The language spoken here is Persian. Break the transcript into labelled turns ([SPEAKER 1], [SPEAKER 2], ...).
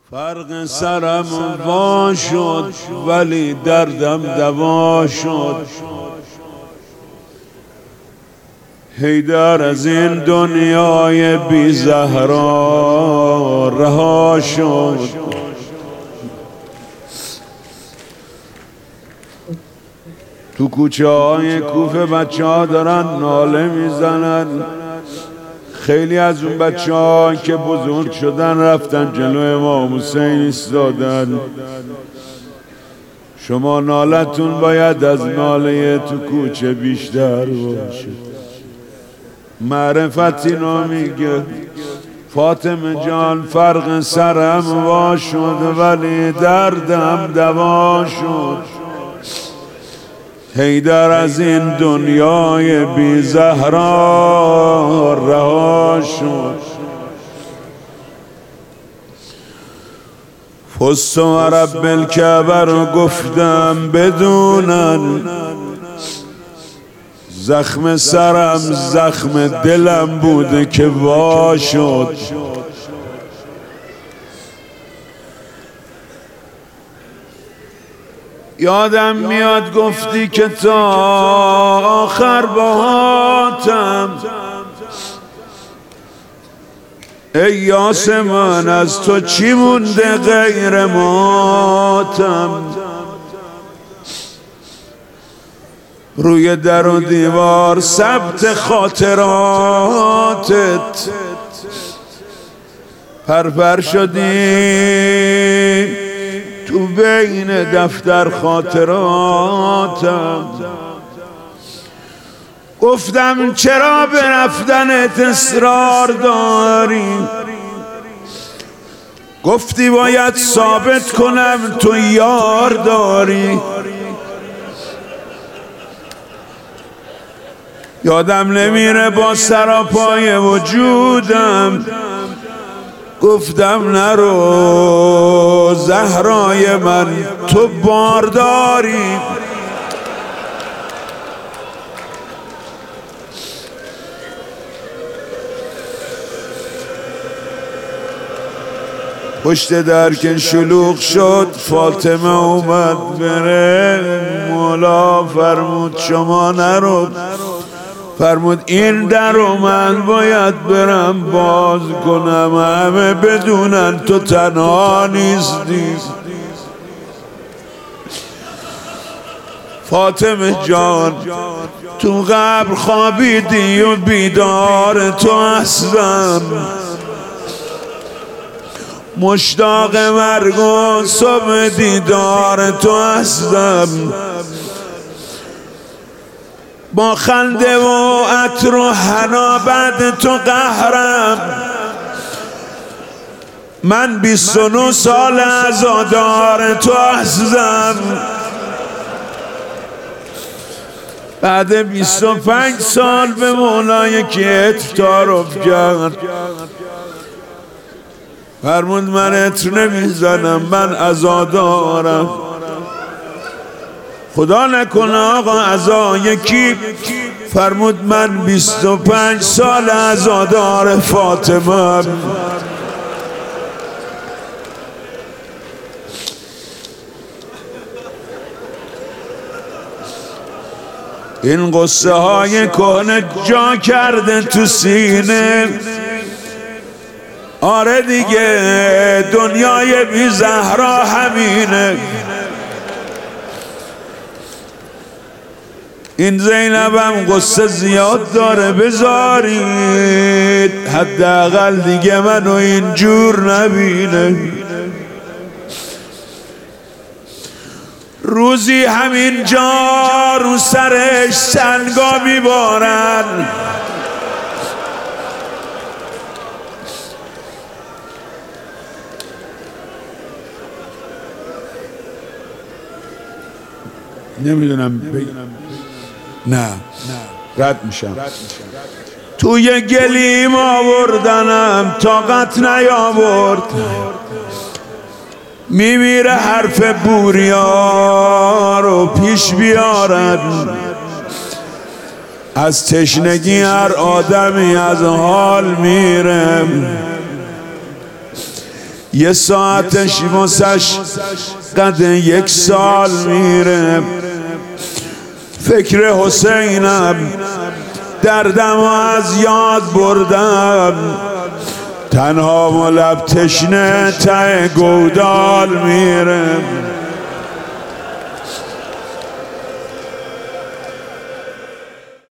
[SPEAKER 1] فرق سرم وا شد ولی دردم دوا شد. حیدر از این دنیای بی زهرا رها شد. تو کوچه های کوفه بچه ها دارن ناله میزنن. خیلی از اون بچه ها که بزرگ شدن رفتن جلو امام حسین ایستادن. شما نالتون باید از ناله تو کوچه بیشتر باشه. معرفت اینو میگه فاطمه جان فرق سرم وا شد ولی دردم دوا شد. حیدر از این دنیای بی زهرا رها شد. فزت و رب الکعبه رو گفتم بدونن، زخم سرم زخم دلم بوده که وا شد. یادم میاد گفتی که تا آخر باهاتم، ای یاسمن از تو چی مونده غیر ماتم. روی در و دیوار ثبت خاطراتت، پرپر شدی تو بین دفتر خاطراتم. گفتم چرا به رفتنت اصرار داری؟ گفتی باید ثابت کنم تو یار داری. یادم نمیره با سراپای وجودم گفتم نرو زهرای من تو بارداری. پشت در که شلوغ شد فاطمه اومد بره. مولا فرمود شما نرو، فرمود این در رو من باید برم باز کنم، همه بدونن تو تنها نیستی. فاطمه جان تو قبر خوابیدی و بیدار تو هستم، مشتاق مرگ و صبح دیدار تو هستم. با خنده و عطر و حنا بعد تو قهرم، من 29 سال عزادار تو هستم. بعد 25 سال به مولای کت تعارف کرد. فرمود من عطر نمیزنم، من عزادارم. خدا نکنه آقا عزا یکی. فرمود من 25 سال عزادار فاطمه. این قصه های کهنه جا کرده تو سینه. آره دیگه دنیای بی زهرا همینه. این زینبم قصه زیاد داره بذارید، حداقل دیگه منو اینجور نبینه. روزی همینجا رو سرش سنگا میبارن. نمیدونم نه رد میشم. توی گلیم آوردنم طاقت نیاورد، میمیره حرف بوریا رو پیش بیارن. از تشنگی هر آدمی از حال میره. یه ساعتش واسش قد 1 سال میره. فکر حسینم دردم از یاد بردم، تنها و لب تشنه ته گودال میره.